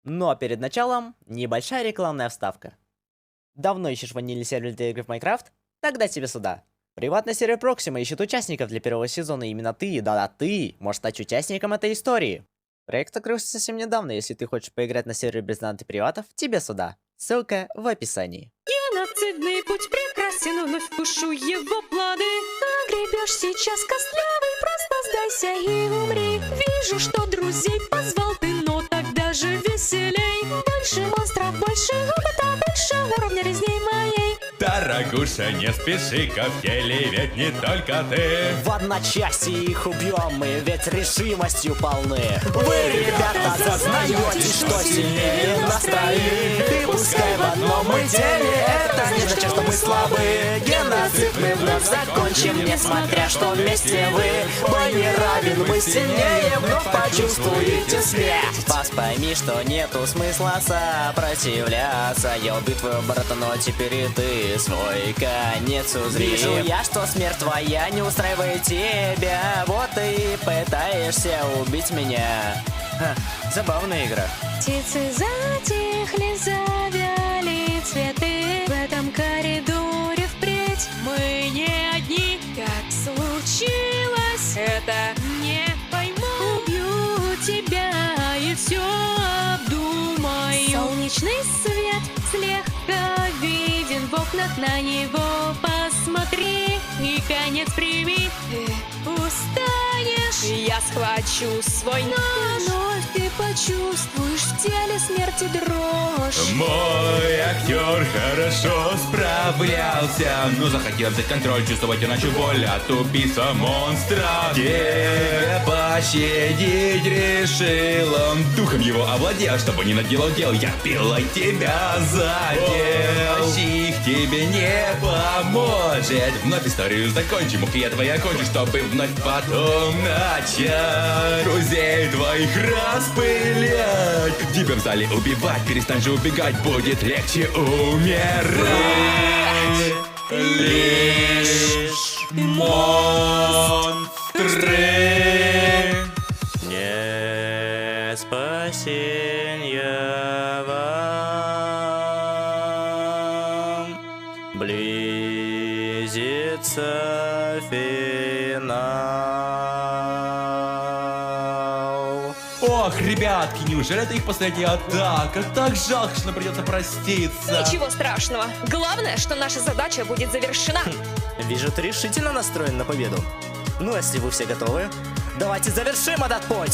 Ну а перед началом, небольшая рекламная вставка. Давно ищешь ванильный сервер для игры в Майнкрафт? Тогда тебе сюда. Приватный сервер Proxima ищет участников для первого сезона, и именно ты, да-да ты, можешь стать участником этой истории. Проект открылся совсем недавно, если ты хочешь поиграть на сервере без приватов, тебе сюда. Ссылка в описании. Геноцидный путь прекрасен, вновь вкушу его плоды. Огребешь сейчас костлявый, просто сдайся и умри. Вижу, что друзей позвал ты, но тогда же веселей. Больше монстров, больше опыта, больше уровня резней моей. Дорогуша, не спеши-ка, в теле ведь не только ты. В одночасье их убьем мы, ведь решимостью полны. Вы, ребята, зазнаете, что сильнее нас троих. И пускай в одном мы теле, это не значит, что мы слабые. Геноцид мы вновь закончим, несмотря что вместе вы. Бой не равен, вы сильнее, вновь почувствуете смерть. Пас, пойми, что нету смысла сопротивляться. Я убил твоего брата, но теперь и ты свой конец узри. Вижу я, что смерть твоя не устраивает тебя. Вот и пытаешься убить меня. Ха, забавная игра. Птицы затихли, завяли цветы. В этом коридоре впредь мы не одни. Как случилось это, не пойму. Убью тебя и все обдумаю. Солнечный свет слегка виден в окнах, на него посмотри и конец прими. Ты устанешь, я схвачу свой нож. Вновь ты почувствуешь в теле смерти дрожь. Мой актер хорошо справлялся, но захотел взять контроль, чувствовать иначе боль от убийства монстра. Тебя пощадить решил он, духом его овладел, чтобы не наделал дел. Я пилой тебя задел, их тебе не поможет. Вновь историю закончим, ух, я твоя кончу, чтобы вновь потом начать друзей твоих распылять. Тебя в зале убивать, перестань же убегать, будет легче умирать. Лишь монстры. Не спасенья вам, близится финал. Ох, ребятки, неужели это их последняя атака? Так жалко, что нам придется проститься. Ничего страшного. Главное, что наша задача будет завершена. Вижу, ты решительно настроен на победу. Ну, если вы все готовы, давайте завершим этот путь.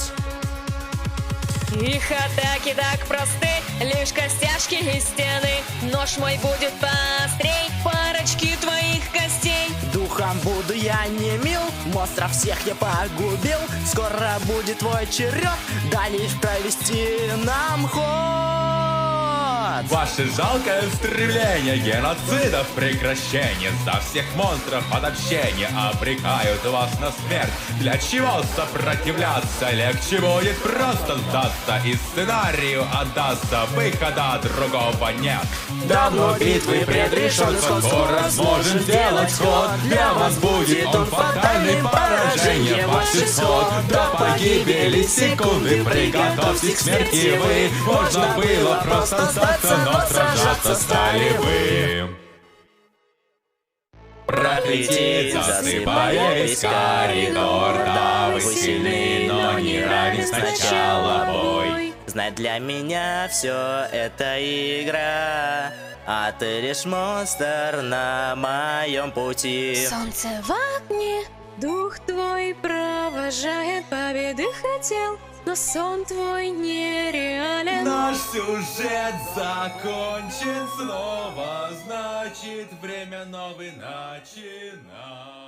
Их атаки так просты, лишь костяшки и стены. Нож мой будет поострей парочки твоих костей. Духом буду я не мил, монстров всех я погубил. Скоро будет твой черед, да лишь провести нам ход. Ваше жалкое стремление геноцидов прекращение. За всех монстров от общения обрекают вас на смерть. Для чего сопротивляться? Легче будет просто сдаться и сценарию отдаться. Выхода другого нет. Давно битвы предрешен, скоро сможем сделать ход. Для вас будет он фатальным поражением ваш исход. До погибели секунды приготовьтесь к смерти вы. Можно было просто сдаться, но сражаться стали вы. Пролетит, засыпая весь коридор. Да, вы сильны, но не равен сначала бой. Знай, для меня все это игра, а ты лишь монстр на моем пути. Солнце в окне, дух твой провожает, победы хотел, но сон твой нереален. Наш сюжет закончен снова, значит время новый начинать.